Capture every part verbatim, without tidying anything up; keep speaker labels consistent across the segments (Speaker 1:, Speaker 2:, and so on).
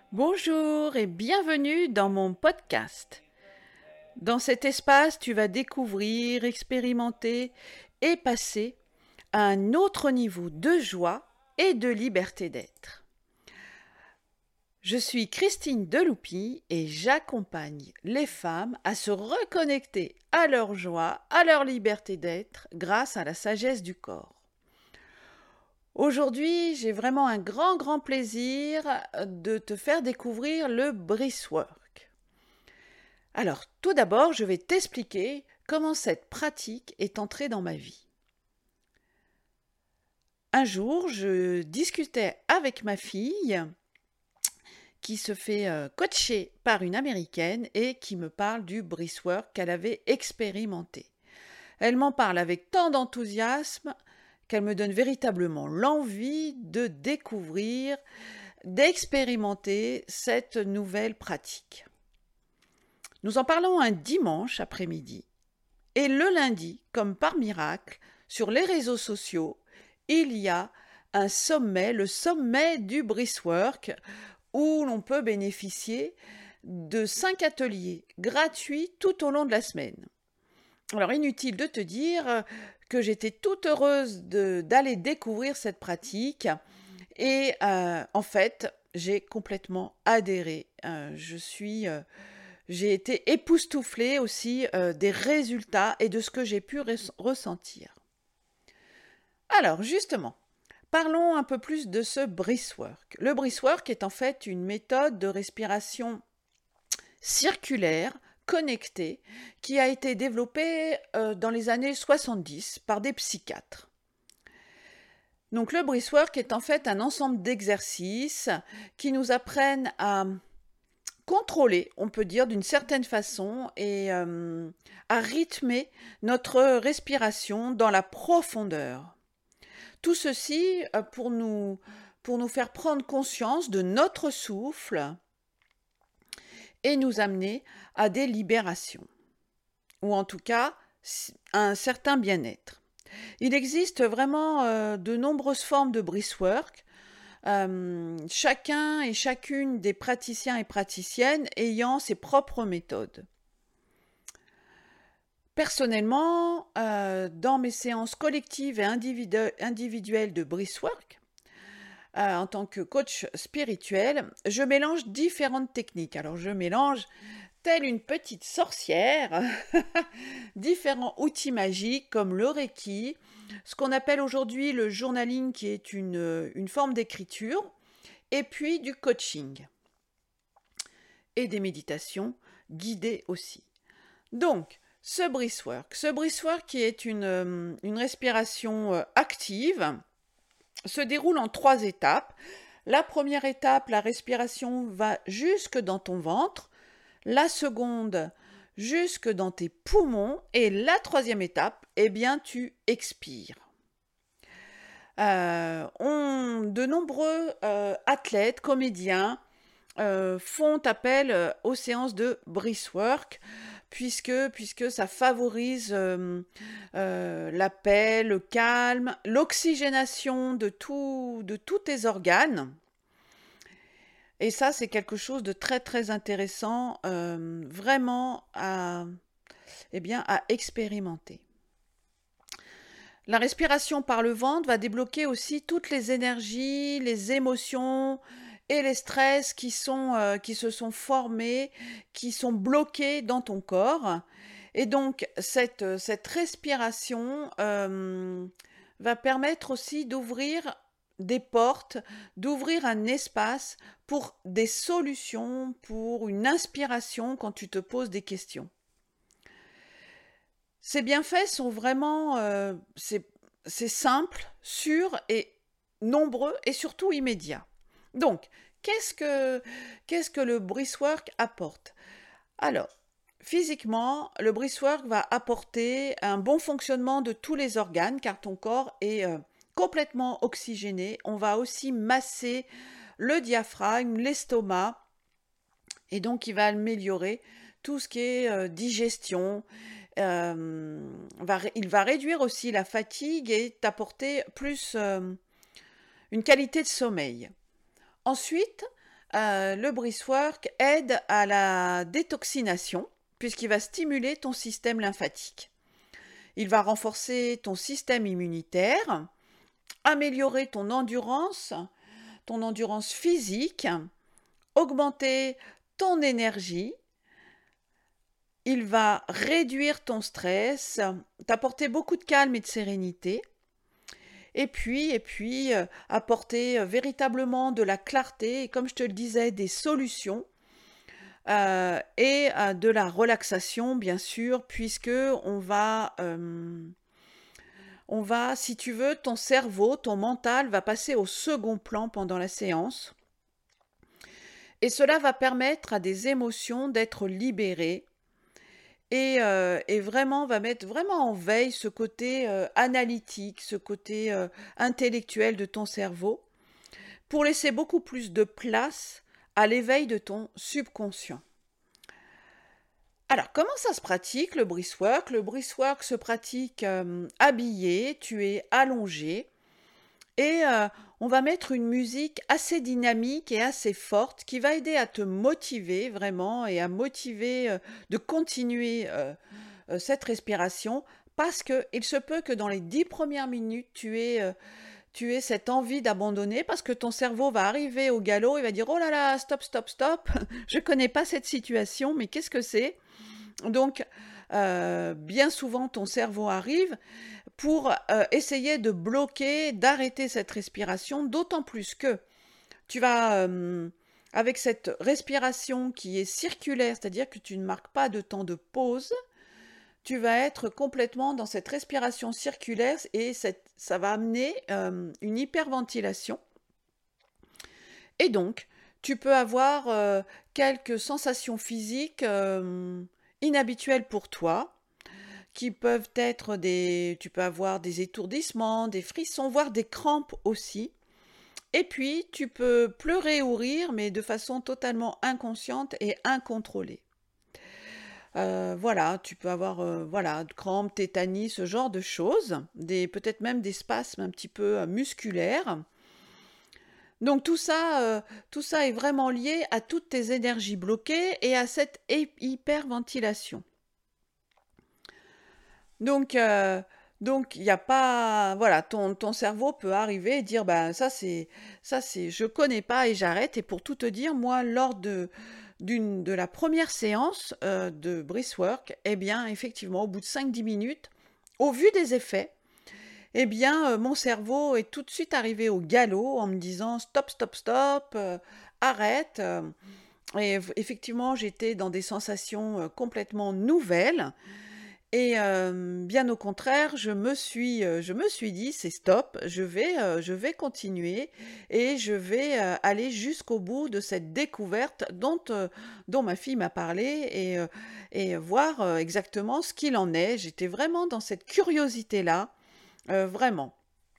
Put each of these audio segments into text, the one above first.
Speaker 1: Bonjour et bienvenue dans mon podcast. Dans cet espace, tu vas découvrir, expérimenter et passer à un autre niveau de joie et de liberté d'être. Je suis Christine Deloupy et j'accompagne les femmes à se reconnecter à leur joie, à leur liberté d'être grâce à la sagesse du corps. Aujourd'hui, j'ai vraiment un grand, grand plaisir de te faire découvrir le Breathwork. Alors, tout d'abord, je vais t'expliquer comment cette pratique est entrée dans ma vie. Un jour, je discutais avec ma fille qui se fait coacher par une Américaine et qui me parle du Breathwork qu'elle avait expérimenté. Elle m'en parle avec tant d'enthousiasme qu'elle me donne véritablement l'envie de découvrir, d'expérimenter cette nouvelle pratique. Nous en parlons un dimanche après-midi et le lundi, comme par miracle, sur les réseaux sociaux, il y a un sommet, le sommet du Breathwork, où l'on peut bénéficier de cinq ateliers gratuits tout au long de la semaine. Alors inutile de te dire que j'étais toute heureuse de, d'aller découvrir cette pratique et euh, en fait j'ai complètement adhéré. Euh, je suis, euh, j'ai été époustouflée aussi euh, des résultats et de ce que j'ai pu res- ressentir. Alors justement, parlons un peu plus de ce Breathwork. Le Breathwork est en fait une méthode de respiration circulaire connectée qui a été développée euh, dans les années soixante-dix par des psychiatres. Donc le Breathwork est en fait un ensemble d'exercices qui nous apprennent à contrôler, on peut dire d'une certaine façon, et euh, à rythmer notre respiration dans la profondeur. Tout ceci euh, pour nous, pour nous faire prendre conscience de notre souffle et nous amener à des libérations, ou en tout cas à un certain bien-être. Il existe vraiment euh, de nombreuses formes de Breathwork, euh, chacun et chacune des praticiens et praticiennes ayant ses propres méthodes. Personnellement, euh, dans mes séances collectives et individu- individuelles de Breathwork, euh, en tant que coach spirituel, je mélange différentes techniques. Alors je mélange telle une petite sorcière, différents outils magiques comme le Reiki, ce qu'on appelle aujourd'hui le journaling qui est une, une forme d'écriture, et puis du coaching et des méditations guidées aussi. Donc, ce Breathwork, ce Breathwork qui est une, une respiration active, se déroule en trois étapes. La première étape, la respiration va jusque dans ton ventre. La seconde, jusque dans tes poumons. Et la troisième étape, eh bien, tu expires. Euh, on, de nombreux euh, athlètes, comédiens, euh, font appel aux séances de Breathwork, puisque, puisque ça favorise euh, euh, la paix, le calme, l'oxygénation de, tout, de tous tes organes. Et ça, c'est quelque chose de très, très intéressant, euh, vraiment à, eh bien, à expérimenter. La respiration par le ventre va débloquer aussi toutes les énergies, les émotions et les stress qui, sont, euh, qui se sont formés, qui sont bloqués dans ton corps. Et donc, cette, cette respiration euh, va permettre aussi d'ouvrir des portes, d'ouvrir un espace pour des solutions, pour une inspiration quand tu te poses des questions. Ces bienfaits sont vraiment euh, c'est, c'est simple, sûr et nombreux et surtout immédiats. Donc, qu'est-ce que, qu'est-ce que le Breathwork apporte? Alors, physiquement, le Breathwork va apporter un bon fonctionnement de tous les organes car ton corps est euh, complètement oxygéné. On va aussi masser le diaphragme, l'estomac et donc il va améliorer tout ce qui est euh, digestion. Euh, va, il va réduire aussi la fatigue et t'apporter plus euh, une qualité de sommeil. Ensuite, euh, le Breathwork aide à la détoxination puisqu'il va stimuler ton système lymphatique. Il va renforcer ton système immunitaire, améliorer ton endurance, ton endurance physique, augmenter ton énergie. Il va réduire ton stress, t'apporter beaucoup de calme et de sérénité. Et puis, et puis euh, apporter euh, véritablement de la clarté et, comme je te le disais, des solutions euh, et euh, de la relaxation, bien sûr, puisque on va, euh, on va, si tu veux, ton cerveau, ton mental va passer au second plan pendant la séance. Et cela va permettre à des émotions d'être libérées et, euh, et vraiment va mettre vraiment en veille ce côté euh, analytique, ce côté euh, intellectuel de ton cerveau, pour laisser beaucoup plus de place à l'éveil de ton subconscient. Alors, comment ça se pratique, le breathwork? Le breathwork se pratique euh, habillé, tu es allongé, et euh, on va mettre une musique assez dynamique et assez forte qui va aider à te motiver vraiment et à motiver euh, de continuer euh, euh, cette respiration, parce qu'il se peut que dans les dix premières minutes, tu aies, euh, tu aies cette envie d'abandonner parce que ton cerveau va arriver au galop, il va dire « Oh là là, stop, stop, stop, je ne connais pas cette situation, mais qu'est-ce que c'est ?» Donc, euh, bien souvent, ton cerveau arrive pour euh, essayer de bloquer, d'arrêter cette respiration, d'autant plus que tu vas, euh, avec cette respiration qui est circulaire, c'est-à-dire que tu ne marques pas de temps de pause, tu vas être complètement dans cette respiration circulaire et cette, ça va amener euh, une hyperventilation. Et donc, tu peux avoir euh, quelques sensations physiques euh, inhabituelles pour toi, qui peuvent être des... Tu peux avoir des étourdissements, des frissons, voire des crampes aussi. Et puis, tu peux pleurer ou rire, mais de façon totalement inconsciente et incontrôlée. Euh, voilà, tu peux avoir euh, voilà, crampes, tétanie, ce genre de choses, des, peut-être même des spasmes un petit peu euh, musculaires. Donc tout ça, euh, tout ça est vraiment lié à toutes tes énergies bloquées et à cette hyperventilation. Donc, euh, donc il n'y a pas, voilà, ton, ton cerveau peut arriver et dire, ben ça c'est, ça c'est, je connais pas et j'arrête. Et pour tout te dire, moi, lors de d'une de la première séance euh, de breathwork, eh bien, effectivement, au bout de cinq dix minutes, au vu des effets, eh bien, euh, mon cerveau est tout de suite arrivé au galop en me disant stop, stop, stop, euh, arrête. euh. Et effectivement, j'étais dans des sensations euh, complètement nouvelles. Et euh, bien au contraire, je me suis, euh, je me suis dit, c'est stop, je vais, euh, je vais continuer et je vais euh, aller jusqu'au bout de cette découverte dont, euh, dont ma fille m'a parlé et, euh, et voir euh, exactement ce qu'il en est. J'étais vraiment dans cette curiosité-là, euh, vraiment.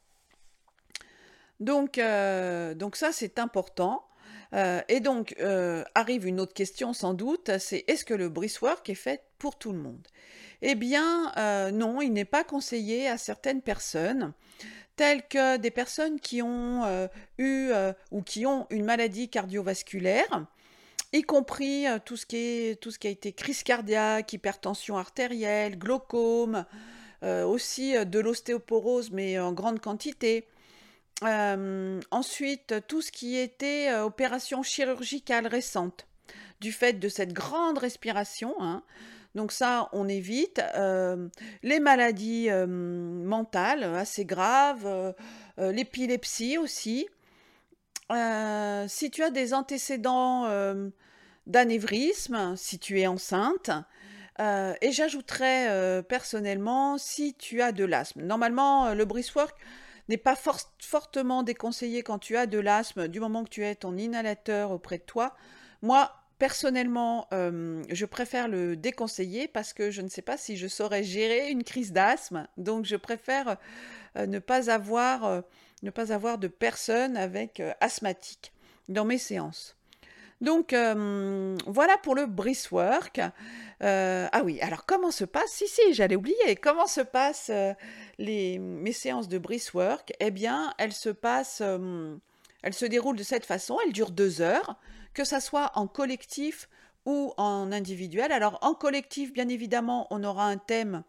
Speaker 1: Donc, euh, donc ça, c'est important. Euh, et donc, euh, arrive une autre question sans doute, c'est est-ce que le breathwork est fait pour tout le monde? Eh bien, euh, non, il n'est pas conseillé à certaines personnes, telles que des personnes qui ont euh, eu euh, ou qui ont une maladie cardiovasculaire, y compris euh, tout ce qui est, tout ce qui a été crise cardiaque, hypertension artérielle, glaucome, euh, aussi euh, de l'ostéoporose, mais en grande quantité. Euh, ensuite, tout ce qui était euh, opération chirurgicale récente, du fait de cette grande respiration, hein. Donc ça, on évite. Euh, les maladies euh, mentales assez graves, euh, euh, l'épilepsie aussi. Euh, si tu as des antécédents euh, d'anévrisme, si tu es enceinte, euh, et j'ajouterais euh, personnellement si tu as de l'asthme. Normalement, euh, le breathwork n'est pas for- fortement déconseillé quand tu as de l'asthme, du moment que tu as ton inhalateur auprès de toi. Moi, personnellement, euh, je préfère le déconseiller parce que je ne sais pas si je saurais gérer une crise d'asthme. Donc, je préfère euh, ne pas avoir, euh, ne pas avoir de personnes avec euh, asthmatique dans mes séances. Donc, euh, voilà pour le breathwork. Euh, ah oui, alors comment se passe, si, si, j'allais oublier, comment se passent euh, les, mes séances de breathwork? Eh bien, elles se passent euh, Elle se déroule de cette façon, elle dure deux heures, que ça soit en collectif ou en individuel. Alors en collectif, bien évidemment, on aura un thème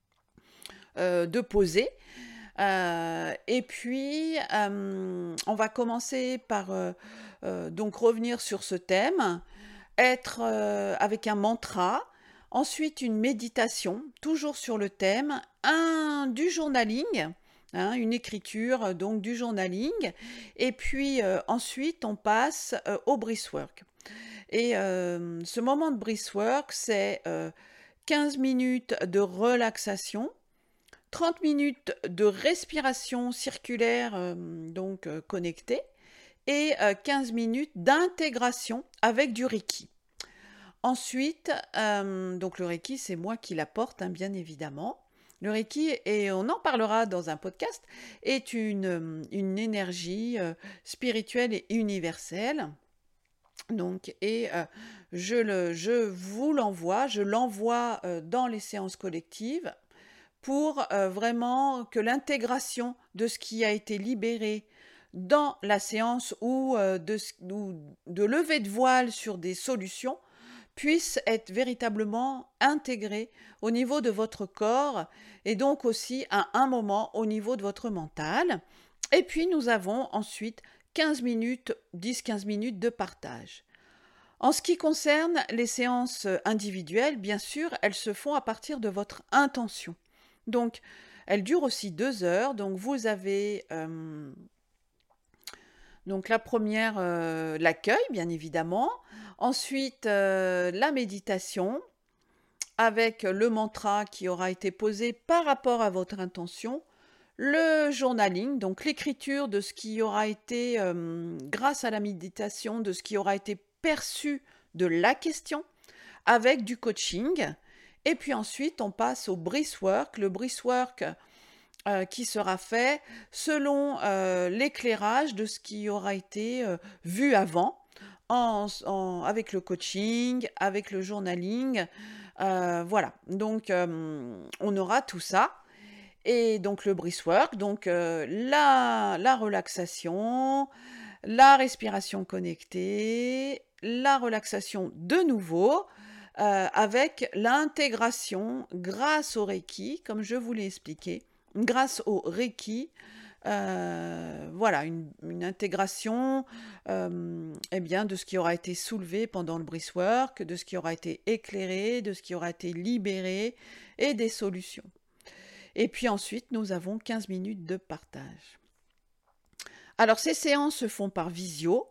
Speaker 1: euh, de poser. Euh, et puis, euh, on va commencer par euh, euh, donc revenir sur ce thème, être euh, avec un mantra, ensuite une méditation, toujours sur le thème, un du journaling, hein, une écriture, donc du journaling, et puis euh, ensuite on passe euh, au breathwork. Et euh, ce moment de breathwork, c'est euh, quinze minutes de relaxation, trente minutes de respiration circulaire, euh, donc euh, connectée, et euh, quinze minutes d'intégration avec du Reiki. Ensuite, euh, donc le Reiki, c'est moi qui l'apporte, hein, bien évidemment. Le Reiki, et on en parlera dans un podcast, est une, une énergie euh, spirituelle et universelle. Donc, et euh, je, le, je vous l'envoie, je l'envoie euh, dans les séances collectives pour euh, vraiment que l'intégration de ce qui a été libéré dans la séance ou, euh, de, ou de lever de voile sur des solutions puisse être véritablement intégré au niveau de votre corps et donc aussi à un moment au niveau de votre mental. Et puis nous avons ensuite quinze minutes, dix quinze minutes de partage. En ce qui concerne les séances individuelles, bien sûr, elles se font à partir de votre intention. Donc, elles durent aussi deux heures. Donc, vous avez euh, donc la première, euh, l'accueil, bien évidemment. Ensuite, euh, la méditation avec le mantra qui aura été posé par rapport à votre intention. Le journaling, donc l'écriture de ce qui aura été, euh, grâce à la méditation, de ce qui aura été perçu de la question, avec du coaching. Et puis ensuite, on passe au breathwork. Le breathwork euh, qui sera fait selon euh, l'éclairage de ce qui aura été euh, vu avant, en, en, avec le coaching, avec le journaling. Euh, voilà, donc euh, on aura tout ça. Et donc le breathwork, donc euh, la, la relaxation, la respiration connectée, la relaxation de nouveau, euh, avec l'intégration grâce au Reiki, comme je vous l'ai expliqué, grâce au Reiki, euh, voilà, une, une intégration euh, eh bien, de ce qui aura été soulevé pendant le breathwork, de ce qui aura été éclairé, de ce qui aura été libéré, et des solutions. Et puis ensuite, nous avons quinze minutes de partage. Alors, ces séances se font par visio.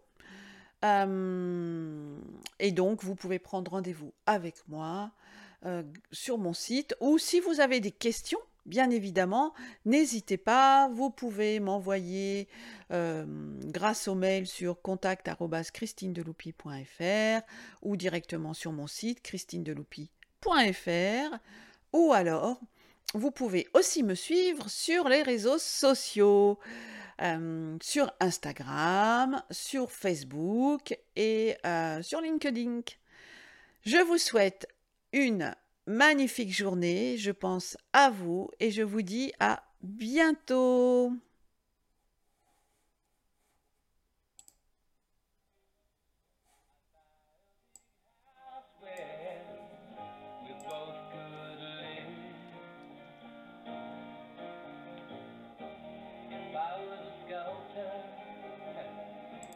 Speaker 1: Euh, et donc, vous pouvez prendre rendez-vous avec moi euh, sur mon site. Ou si vous avez des questions, bien évidemment, n'hésitez pas. Vous pouvez m'envoyer euh, grâce au mail sur contact arobase christinedeloupy point fr ou directement sur mon site christinedeloupy point fr, ou alors vous pouvez aussi me suivre sur les réseaux sociaux, euh, sur Instagram, sur Facebook et euh, sur LinkedIn. Je vous souhaite une magnifique journée, je pense à vous et je vous dis à bientôt.